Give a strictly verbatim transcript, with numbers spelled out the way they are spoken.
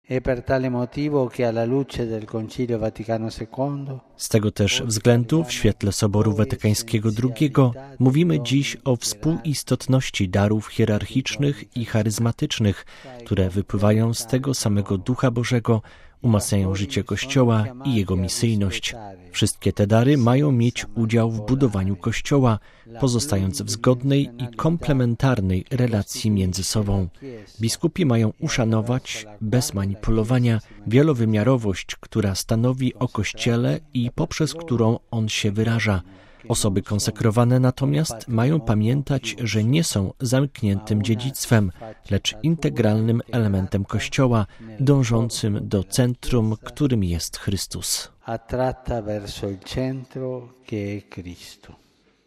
Z tego też względu w świetle Soboru Watykańskiego drugiego mówimy dziś o współistotności darów hierarchicznych i charyzmatycznych, które wypływają z tego samego Ducha Bożego, umacniają życie Kościoła i jego misyjność. Wszystkie te dary mają mieć udział w budowaniu Kościoła, pozostając w zgodnej i komplementarnej relacji między sobą. Biskupi mają uszanować, bez manipulowania, wielowymiarowość, która stanowi o Kościele i poprzez którą on się wyraża. Osoby konsekrowane natomiast mają pamiętać, że nie są zamkniętym dziedzictwem, lecz integralnym elementem Kościoła, dążącym do centrum, którym jest Chrystus. Attratta verso il centro che è Cristo.